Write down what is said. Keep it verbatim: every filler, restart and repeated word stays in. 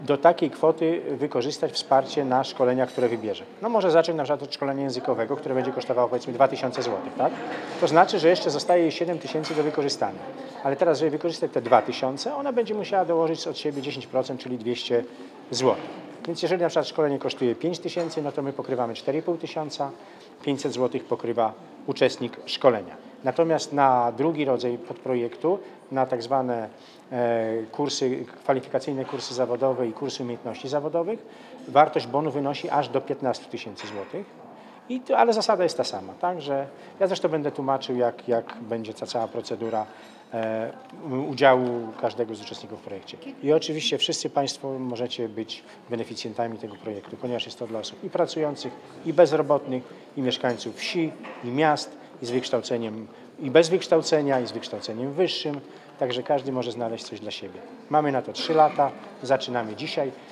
do takiej kwoty wykorzystać wsparcie na szkolenia, które wybierze. No może zacząć na przykład od szkolenia językowego, które będzie kosztowało powiedzmy dwa tysiące złotych, tak? To znaczy, że jeszcze zostaje jej siedem tysięcy do wykorzystania. Ale teraz, żeby wykorzystać te dwa tysiące, ona będzie musiała dołożyć od siebie dziesięć procent, czyli dwieście złotych. Więc jeżeli na przykład szkolenie kosztuje pięć tysięcy, no to my pokrywamy cztery i pół tysiąca, pięćset złotych pokrywa uczestnik szkolenia. Natomiast na drugi rodzaj podprojektu, na tak zwane e, kursy, kwalifikacyjne kursy zawodowe i kursy umiejętności zawodowych, wartość bonu wynosi aż do piętnaście tysięcy złotych. I to, ale zasada jest ta sama, tak, że ja zresztą będę tłumaczył, jak, jak będzie ta cała procedura e, udziału każdego z uczestników w projekcie. I oczywiście wszyscy Państwo możecie być beneficjentami tego projektu, ponieważ jest to dla osób i pracujących, i bezrobotnych, i mieszkańców wsi, i miast, i z wykształceniem, i bez wykształcenia, i z wykształceniem wyższym, także każdy może znaleźć coś dla siebie. Mamy na to trzy lata, zaczynamy dzisiaj.